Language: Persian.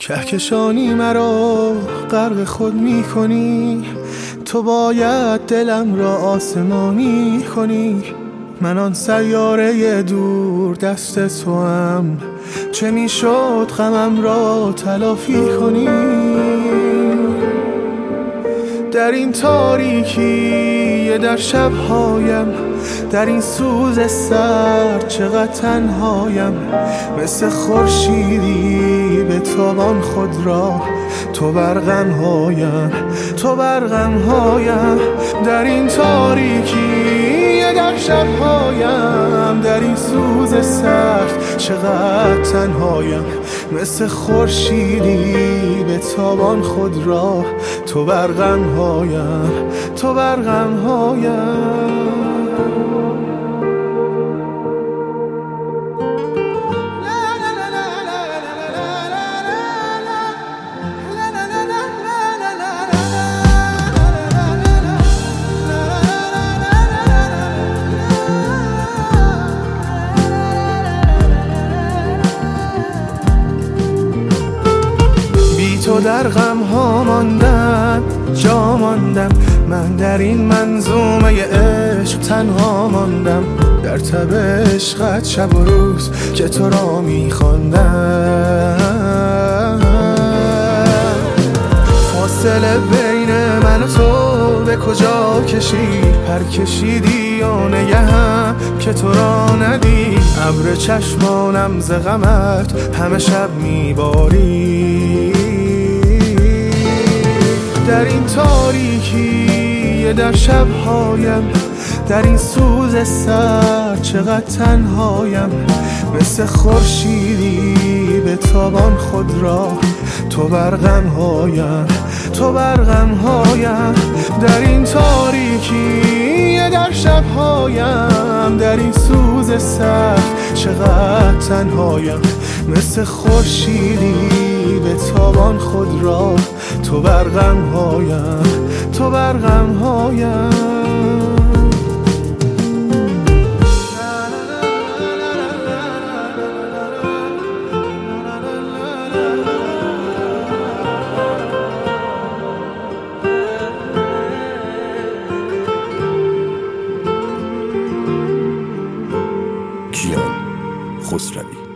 کهکشانی مرا غرق خود می کنی، تو باید دلم را آسمانی کنی. من آن سیاره دور دست توام، چه می شد غمم را تلافی کنی. در این تاریکی در شبهایم، در این سوز سر چقدر تنهایم. مثل خورشیدی به تابان خود را، تو برقمهایم، تو برقمهایم. در این تاریکی در شبهایم، در این سوز سر چقدر تنهایم. مثل خورشیدی به تابان خود را، تو برقمهایم، تو برقمهایم. تو در غم ها ماندم، جا ماندم. من در این منظومه عشق تنها ماندم. در تب عشقت شب و روز که تو را میخواندم. فاصله بین من و تو به کجا کشید؟ پر کشیدی و نگهم که تو را ندید. ابر چشمانم ز غمت همه شب میباری. در این تاریکی در شبهایم، در این سوز سر چقدر تنهایم. مثل خورشیدی به تابان خود را، تو برقمهایم، تو برقمهایم. در این تاریکی در شبهایم، در این سوز سر چقدر تنهایم. مثل خورشیدی به تابان خود را، تو برقمهایم، تو برقمهایم. کیان خسروی.